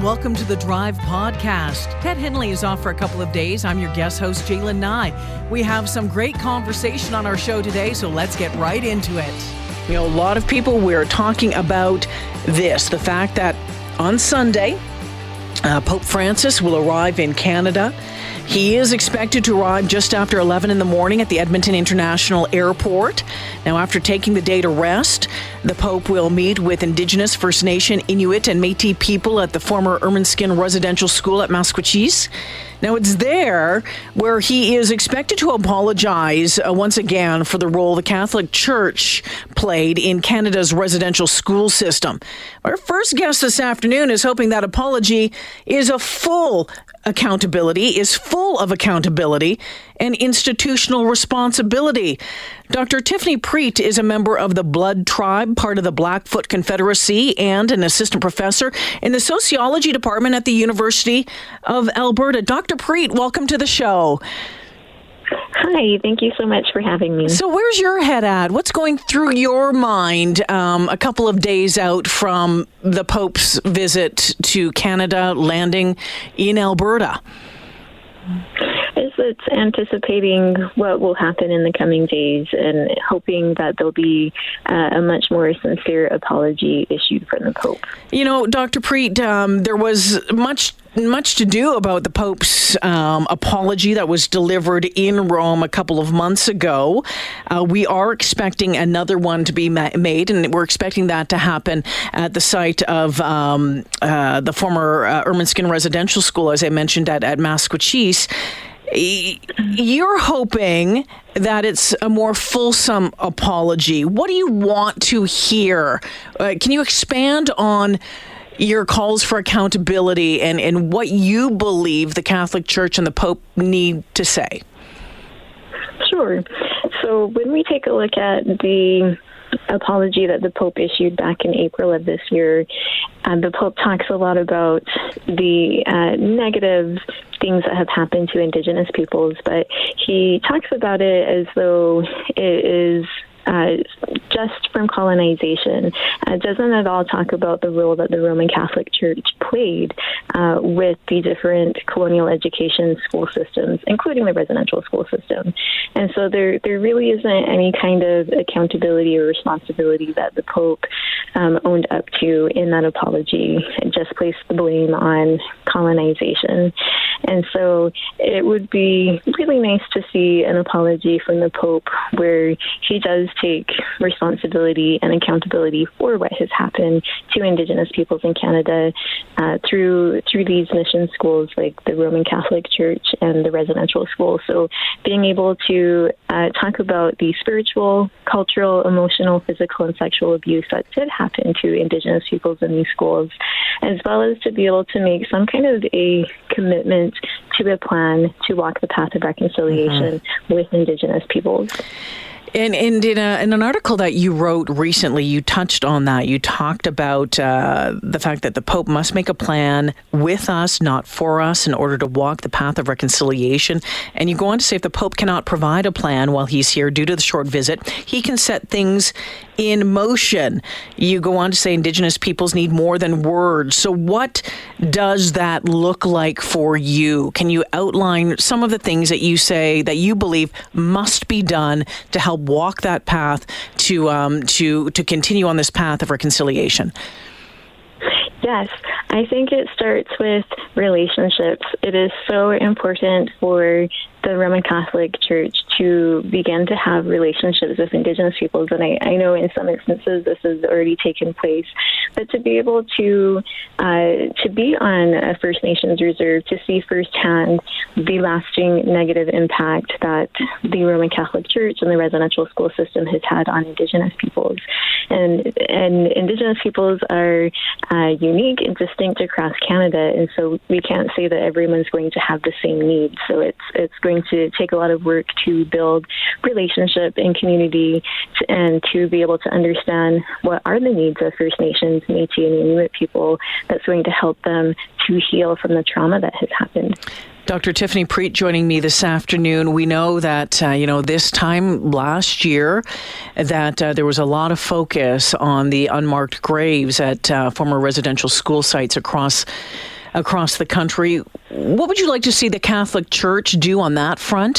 welcome to the Drive podcast. Ted Henley is off for a couple of days. I'm your guest host, Jalen Nye. We have some great conversation on our show today, so let's get right into it. You know, a lot of people, we're talking about this, the fact that on Sunday, Pope Francis will arrive in Canada. He is expected to arrive just after 11 in the morning at the Edmonton International Airport. Now, after taking the day to rest, the Pope will meet with Indigenous, First Nation, Inuit, and Métis people at the former Ermineskin Residential School at Maskwacis. Now, it's there where he is expected to apologize once again for the role the Catholic Church played in Canada's residential school system. Our first guest this afternoon is hoping that apology is full of accountability and institutional responsibility. Dr. Tiffany Preet is a member of the Blood Tribe, part of the Blackfoot Confederacy, and an assistant professor in the sociology department at the University of Alberta. Dr. Preet, welcome to the show. Hi, thank you so much for having me. So where's your head at? What's going through your mind a couple of days out from the Pope's visit to Canada, landing in Alberta? It's anticipating what will happen in the coming days and hoping that there'll be a much more sincere apology issued from the Pope. You know, Dr. Preet, there was much to do about the Pope's apology that was delivered in Rome a couple of months ago. We are expecting another one to be made, and we're expecting that to happen at the site of the former Ermineskin Residential School, as I mentioned, at Maskwacis. You're hoping that it's a more fulsome apology. What do you want to hear? Can you expand on your calls for accountability and what you believe the Catholic Church and the Pope need to say? Sure. So when we take a look at the apology that the Pope issued back in April of this year, the Pope talks a lot about the negative things that have happened to Indigenous peoples, but he talks about it as though it is just from colonization. Doesn't at all talk about the role that the Roman Catholic Church played with the different colonial education school systems, including the residential school system. And so there really isn't any kind of accountability or responsibility that the Pope owned up to in that apology, and just placed the blame on colonization. And so it would be really nice to see an apology from the Pope where he does take responsibility and accountability for what has happened to Indigenous peoples in Canada through these mission schools like the Roman Catholic Church and the residential school. So being able to talk about the spiritual, cultural, emotional, physical, and sexual abuse that did happen to Indigenous peoples in these schools, as well as to be able to make some kind of a commitment to a plan to walk the path of reconciliation with Indigenous peoples. And in an article that you wrote recently, you touched on that. You talked about the fact that the Pope must make a plan with us, not for us, in order to walk the path of reconciliation. And you go on to say if the Pope cannot provide a plan while he's here due to the short visit, he can set things in motion. You go on to say Indigenous peoples need more than words. So what does that look like for you? Can you outline some of the things that you say that you believe must be done to help walk that path to continue on this path of reconciliation? Yes, I think it starts with relationships. It is so important for the Roman Catholic Church to begin to have relationships with Indigenous peoples, and I know in some instances this has already taken place, but to be able to be on a First Nations reserve, to see firsthand the lasting negative impact that the Roman Catholic Church and the residential school system has had on Indigenous peoples. And Indigenous peoples are unique and distinct across Canada, and so we can't say that everyone's going to have the same needs. So it's going to take a lot of work to build relationship and community and to be able to understand what are the needs of First Nations, Métis, and Inuit people that's going to help them to heal from the trauma that has happened. Dr. Tiffany Preet joining me this afternoon. We know that, this time last year that there was a lot of focus on the unmarked graves at former residential school sites across across the country. What would you like to see the Catholic Church do on that front?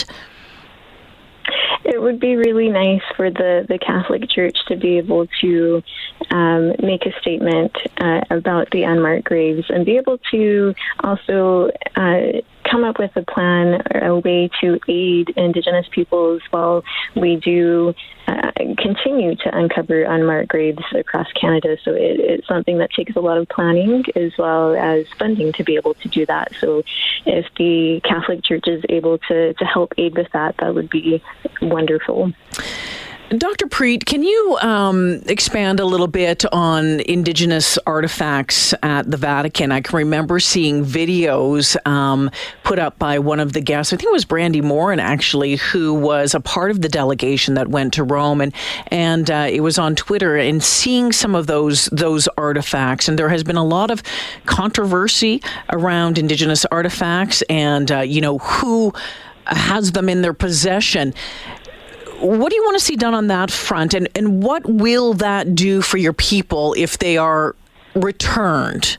It would be really nice for the Catholic Church to be able to make a statement about the unmarked graves and be able to also come up with a plan, a way to aid Indigenous peoples while we do continue to uncover unmarked graves across Canada. So it's something that takes a lot of planning as well as funding to be able to do that. So if the Catholic Church is able to help aid with that, that would be wonderful. Dr. Preet, can you expand a little bit on Indigenous artifacts at the Vatican? I can remember seeing videos put up by one of the guests, I think it was Brandy Morin actually, who was a part of the delegation that went to Rome, and it was on Twitter, and seeing some of those artifacts. And there has been a lot of controversy around Indigenous artifacts and, who has them in their possession. What do you want to see done on that front, and what will that do for your people if they are returned?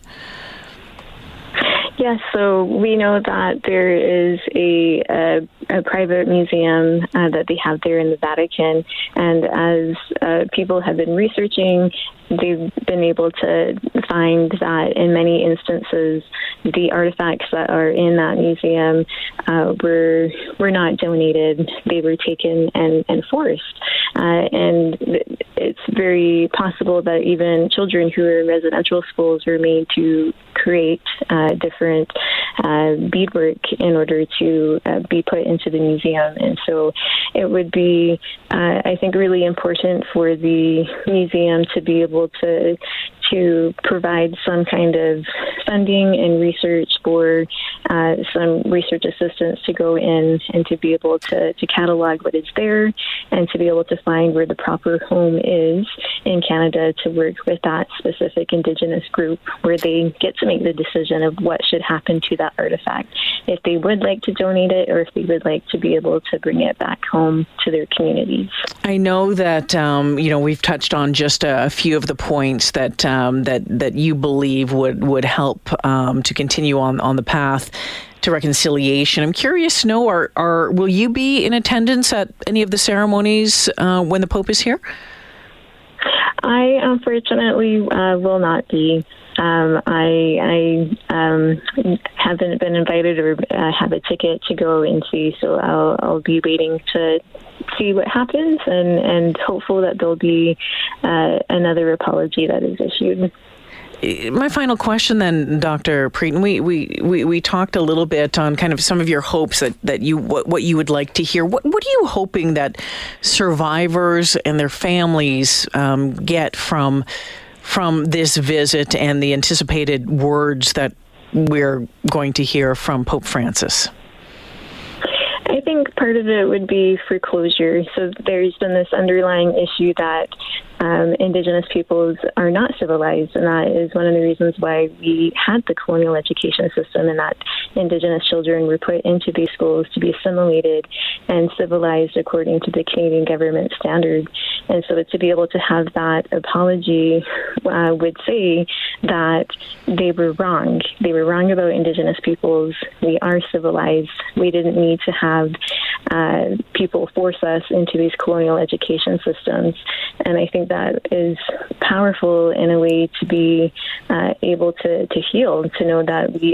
Yes, so we know that there is a private museum that they have there in the Vatican, and as people have been researching, they've been able to find that in many instances, the artifacts that are in that museum were not donated; they were taken and forced. And it's very possible that even children who are in residential schools were made to create different beadwork in order to be put into the museum. And so it would be, I think, really important for the museum to be able to provide some kind of funding and research for some research assistants to go in and to be able to catalog what is there and to be able to find where the proper home is in Canada to work with that specific Indigenous group, where they get to make the decision of what should happen to that artifact, if they would like to donate it or if they would like to be able to bring it back home to their communities. I know that we've touched on just a few of the points that you believe would help to continue on the path to reconciliation. I'm curious to know, will you be in attendance at any of the ceremonies when the Pope is here? I unfortunately will not be. I haven't been invited or have a ticket to go and see, so I'll be waiting to see what happens and hopeful that there'll be another apology that is issued. My final question then, Dr. Preet, we talked a little bit on kind of some of your hopes that you what you would like to hear. What are you hoping that survivors and their families get from this visit and the anticipated words that we're going to hear from Pope Francis? I think part of it would be for closure. So there's been this underlying issue that Indigenous peoples are not civilized, and that is one of the reasons why we had the colonial education system, and that Indigenous children were put into these schools to be assimilated and civilized according to the Canadian government standards. And so to be able to have that apology would say that they were wrong. They were wrong about Indigenous peoples. We are civilized. We didn't need to have people force us into these colonial education systems. And I think that is powerful in a way to be able to heal, to know that we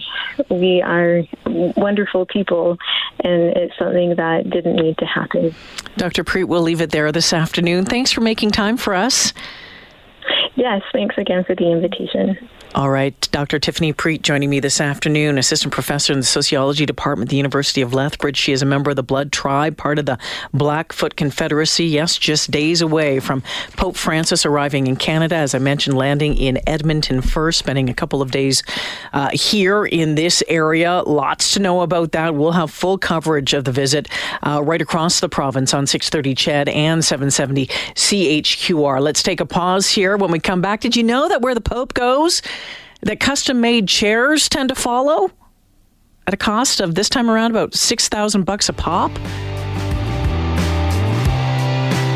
are wonderful people, and it's something that didn't need to happen. Dr. Preet, we'll leave it there this afternoon. Thanks for making time for us. Yes, thanks again for the invitation. All right, Dr. Tiffany Preet joining me this afternoon, assistant professor in the sociology department at the University of Lethbridge. She is a member of the Blood Tribe, part of the Blackfoot Confederacy. Yes, just days away from Pope Francis arriving in Canada, as I mentioned, landing in Edmonton first, spending a couple of days here in this area. Lots to know about that. We'll have full coverage of the visit right across the province on 630 CHED and 770 CHQR. Let's take a pause here. When we come back, did you know that where the Pope goes, that custom-made chairs tend to follow at a cost of, this time around, about $6,000 a pop?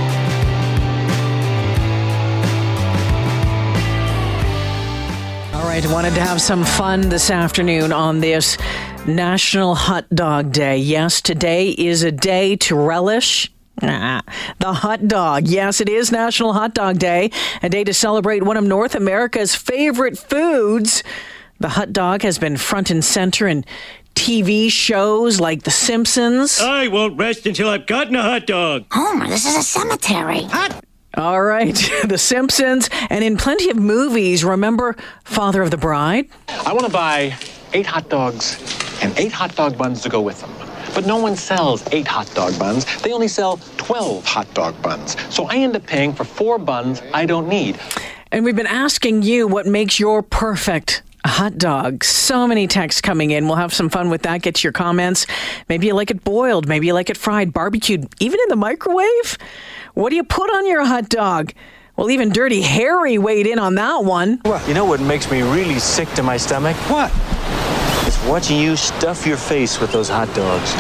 All right, wanted to have some fun this afternoon on this National Hot Dog Day. Yes, today is a day to relish the hot dog. Yes, it is National Hot Dog Day, a day to celebrate one of North America's favorite foods. The hot dog has been front and center in TV shows like The Simpsons. I won't rest until I've gotten a hot dog. Homer, this is a cemetery. All right, The Simpsons, and in plenty of movies. Remember Father of the Bride? I want to buy 8 hot dogs and 8 hot dog buns to go with them. But no one sells 8 hot dog buns. They only sell 12 hot dog buns. So I end up paying for 4 buns I don't need. And we've been asking you what makes your perfect hot dog. So many texts coming in. We'll have some fun with that. Get to your comments. Maybe you like it boiled. Maybe you like it fried, barbecued, even in the microwave. What do you put on your hot dog? Well, even Dirty Harry weighed in on that one. You know what makes me really sick to my stomach? What? It's watching you stuff your face with those hot dogs.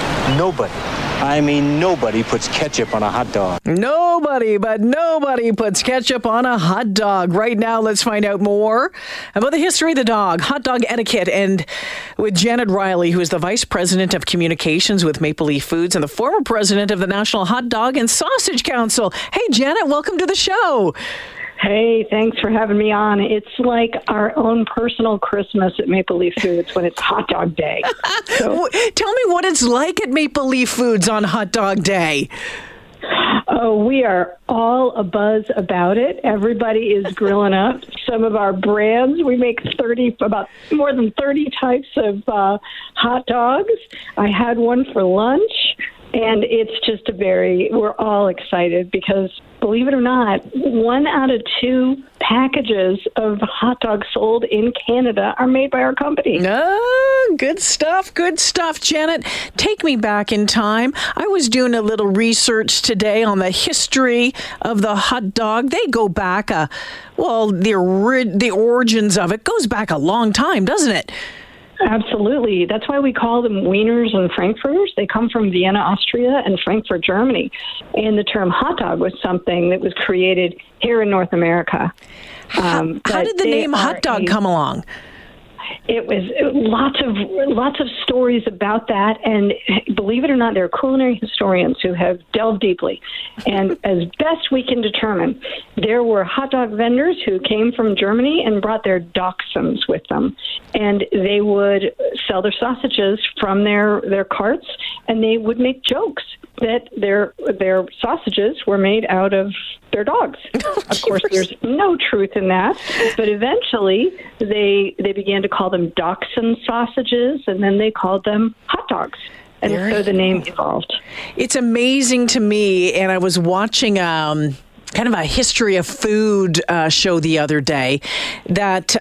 Nobody puts ketchup on a hot dog. Nobody puts ketchup on a hot dog. Right now, let's find out more about the history of the dog, hot dog etiquette, and with Janet Riley, who is the Vice President of Communications with Maple Leaf Foods and the former President of the National Hot Dog and Sausage Council. Hey, Janet, welcome to the show. Hey, thanks for having me on. It's like our own personal Christmas at Maple Leaf Foods when it's Hot Dog Day. So, tell me what it's like at Maple Leaf Foods on Hot Dog Day. Oh, we are all abuzz about it. Everybody is grilling up some of our brands. We make about more than 30 types of hot dogs. I had one for lunch. And it's just we're all excited because, believe it or not, 1 out of 2 packages of hot dogs sold in Canada are made by our company. Oh, good stuff, Janet. Take me back in time. I was doing a little research today on the history of the hot dog. They go back, the origins of it goes back a long time, doesn't it? Absolutely. That's why we call them wieners and frankfurters. They come from Vienna, Austria, and Frankfurt, Germany. And the term hot dog was something that was created here in North America. How did the name hot dog come along? It was lots of stories about that, and believe it or not, there are culinary historians who have delved deeply. And as best we can determine, there were hot dog vendors who came from Germany and brought their Dachshunds with them, and they would sell their sausages from their carts, and they would make jokes that their sausages were made out of their dogs. Of course, there's no truth in that, but eventually they began to call them Dachshund sausages, and then they called them hot dogs. And so the name evolved. It's amazing to me, and I was watching kind of a history of food show the other day that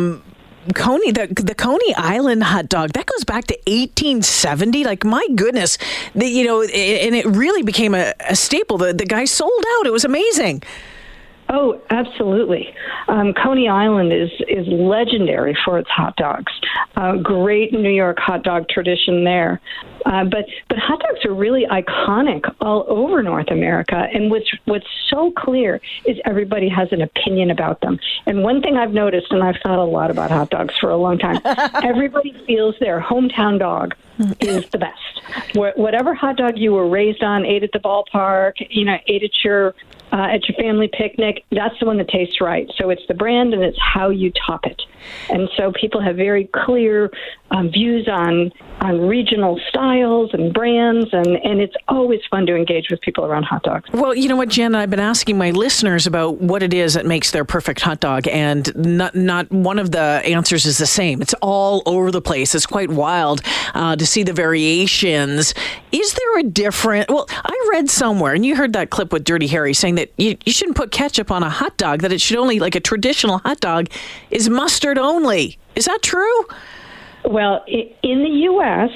Coney, the Coney Island hot dog, that goes back to 1870. Like, my goodness, and it really became a staple. The guy sold out. It was amazing. Oh, absolutely. Coney Island is legendary for its hot dogs. Great New York hot dog tradition there. But hot dogs are really iconic all over North America. And what's so clear is everybody has an opinion about them. And one thing I've noticed, and I've thought a lot about hot dogs for a long time, everybody feels their hometown dog is the best. Whatever hot dog you were raised on, ate at the ballpark, ate at your family picnic, that's the one that tastes right. So it's the brand and it's how you top it. And so people have very clear views on regional styles and brands, and it's always fun to engage with people around hot dogs. Well, you know what, Jen, I've been asking my listeners about what it is that makes their perfect hot dog, and not one of the answers is the same. It's all over the place. It's quite wild to see the variations. Is there a different... Well, I read somewhere, and you heard that clip with Dirty Harry saying that you shouldn't put ketchup on a hot dog, that it should only, like a traditional hot dog, is mustard only. Is that true? Well, in the U.S.,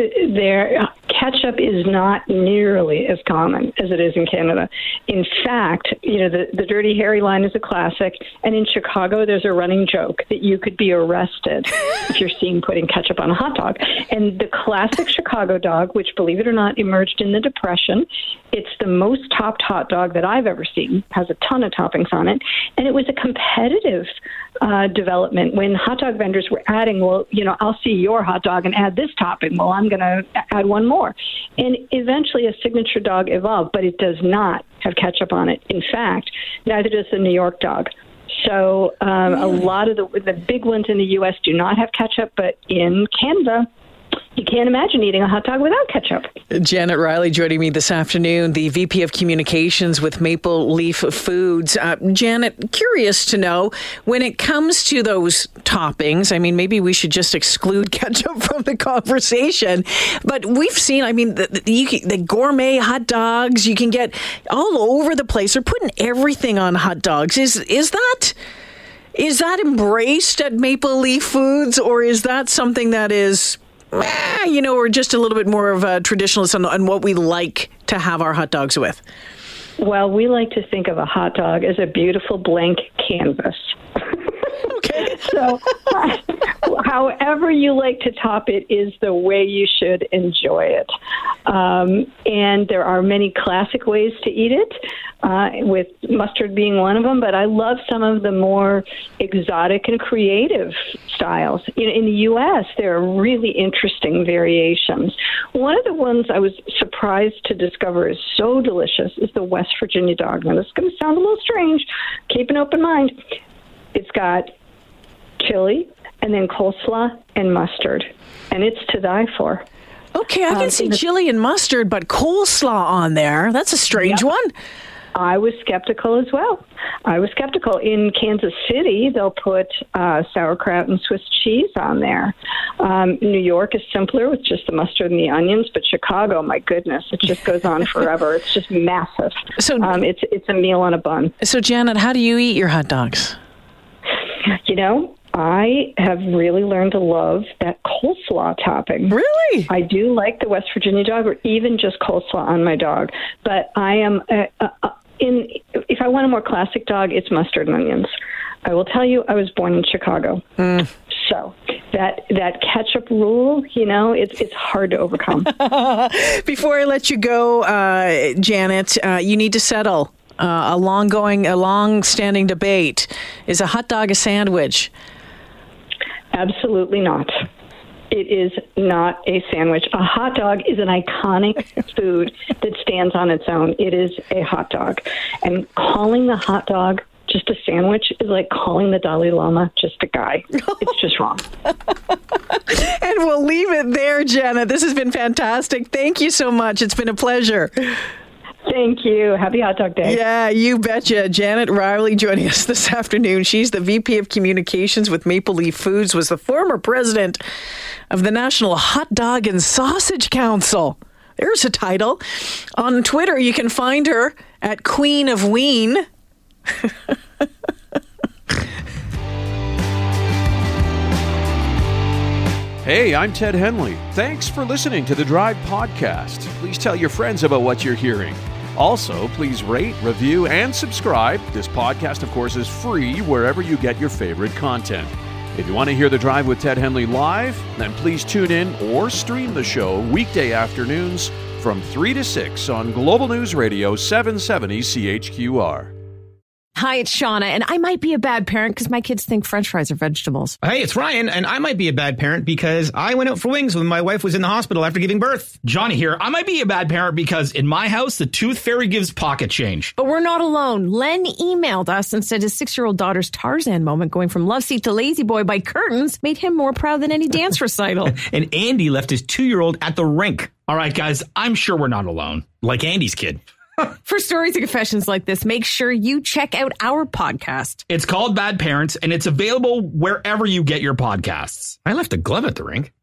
ketchup is not nearly as common as it is in Canada. In fact, the Dirty Harry line is a classic, and in Chicago, there's a running joke that you could be arrested if you're seen putting ketchup on a hot dog. And the classic Chicago dog, which, believe it or not, emerged in the Depression, It's the most topped hot dog that I've ever seen. Has a ton of toppings on it. And it was a competitive development when hot dog vendors were adding, well, I'll see your hot dog and add this topping. Well, I'm going to add one more. And eventually a signature dog evolved, but it does not have ketchup on it. In fact, neither does the New York dog. So a lot of the big ones in the U.S. do not have ketchup, but in Canada, you can't imagine eating a hot dog without ketchup. Janet Riley joining me this afternoon, the VP of Communications with Maple Leaf Foods. Janet, curious to know, when it comes to those toppings, I mean, maybe we should just exclude ketchup from the conversation, but we've seen, I mean, the gourmet hot dogs, you can get all over the place. They're putting everything on hot dogs. Is that embraced at Maple Leaf Foods, or is that something that is... we're just a little bit more of a traditionalist on what we like to have our hot dogs with? Well, we like to think of a hot dog as a beautiful blank canvas. Okay. So however you like to top it is the way you should enjoy it. And there are many classic ways to eat it, with mustard being one of them, but I love some of the more exotic and creative styles. In the U.S., there are really interesting variations. One of the ones I was surprised to discover is so delicious is the West Virginia dog. Now, this is going to sound a little strange. Keep an open mind. It's got chili and then coleslaw and mustard, and it's to die for. Okay, I can see chili and mustard, but coleslaw on there, that's a strange one. I was skeptical as well. In Kansas City, they'll put sauerkraut and Swiss cheese on there. New York is simpler with just the mustard and the onions, but Chicago, my goodness, it just goes on forever. It's just massive. So it's a meal on a bun. So, Janet, how do you eat your hot dogs? I have really learned to love that coleslaw topping. Really? I do like the West Virginia dog, or even just coleslaw on my dog. But I am if I want a more classic dog, it's mustard and onions. I will tell you, I was born in Chicago. So that ketchup rule, it's hard to overcome. Before I let you go, Janet, you need to settle a long-standing debate. Is a hot dog a sandwich? Absolutely not. It is not a sandwich. A hot dog is an iconic food that stands on its own. It is a hot dog. And calling the hot dog just a sandwich is like calling the Dalai Lama just a guy. It's just wrong. And we'll leave it there, Janet. This has been fantastic. Thank you so much. It's been a pleasure. Thank you. Happy Hot Dog Day. Yeah, you betcha. Janet Riley joining us this afternoon. She's the VP of Communications with Maple Leaf Foods, was the former president of the National Hot Dog and Sausage Council. There's a title. On Twitter, you can find her at Queen of Ween. Hey, I'm Ted Henley. Thanks for listening to the Drive Podcast. Please tell your friends about what you're hearing. Also, please rate, review, and subscribe. This podcast, of course, is free wherever you get your favorite content. If you want to hear The Drive with Ted Henley live, then please tune in or stream the show weekday afternoons from 3 to 6 on Global News Radio 770 CHQR. Hi, it's Shauna, and I might be a bad parent because my kids think French fries are vegetables. Hey, it's Ryan, and I might be a bad parent because I went out for wings when my wife was in the hospital after giving birth. Johnny here. I might be a bad parent because in my house, the tooth fairy gives pocket change. But we're not alone. Len emailed us and said his 6-year-old daughter's Tarzan moment going from love seat to lazy boy by curtains made him more proud than any dance recital. And Andy left his 2-year-old at the rink. All right, guys, I'm sure we're not alone. Like Andy's kid. For stories and confessions like this, make sure you check out our podcast. It's called Bad Parents, and it's available wherever you get your podcasts. I left a glove at the rink.